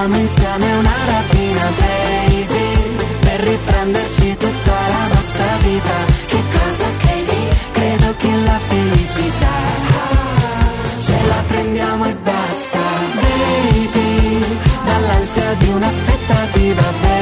facciamo insieme una rapina, baby, per riprenderci tutta la nostra vita. Che cosa credi? Credo che la felicità ce la prendiamo e basta, baby, dall'ansia di un'aspettativa, baby.